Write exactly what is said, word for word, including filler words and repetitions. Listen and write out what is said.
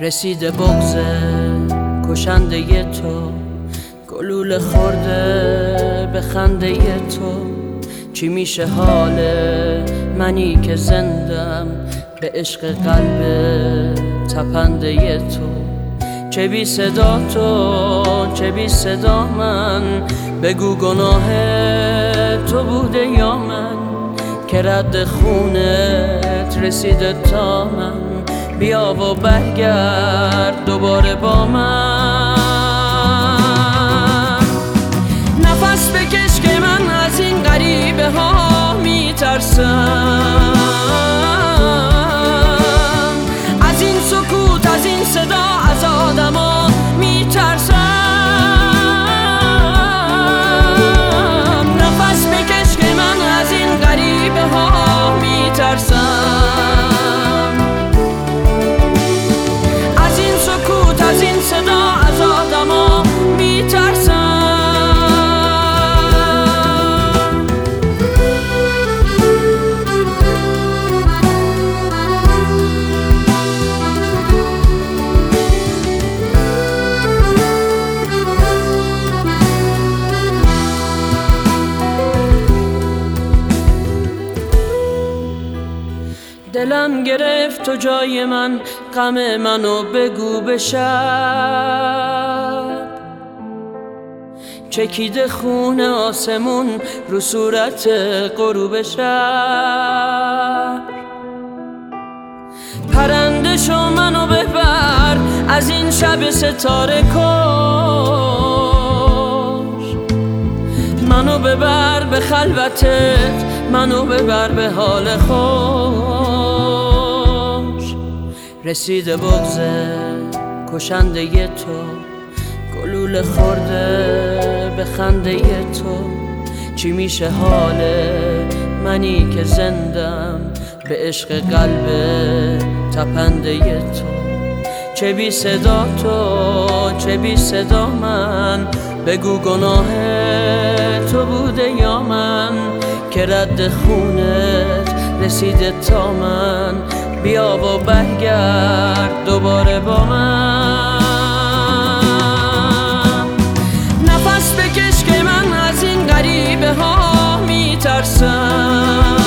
رسیده بغض کشنده تو، گلوله خورده به خنده تو. چی میشه حال منی که زندم به عشق قلب تپنده تو؟ چه بی صدا تو، چه بی صدا من، بگو گناه تو بوده یا من که رد خونت رسیده تا من. بیا و برگرد دوباره با من، نفس بکش که من از این غریبه ها میترسم، از این سکوت، از این صدا، از آدما میترسم. نفس بکش که من از این غریبه ها میترسم، از این سکوت، از این صدا، از آدما میترسم. دلم گرفت تو جای من، غم منو بگو به شب. چکیده خون آسمون رو صورت غروب شب. پرنده شو منو ببر از این شب ستاره کش، منو ببر به خلوتت، منو ببر به حال خوش. رسیده بغض کشنده تو، گلوله خورده به خنده تو. چی میشه حال منی که زندم به عشق قلب تپنده تو؟ چه بی صدا تو، چه بی صدا من، بگو گناه تو بوده یا من که رد خونت رسیده تا من. بیا و برگرد دوباره با من، نفس بکش که من از این غریبه ها میترسم،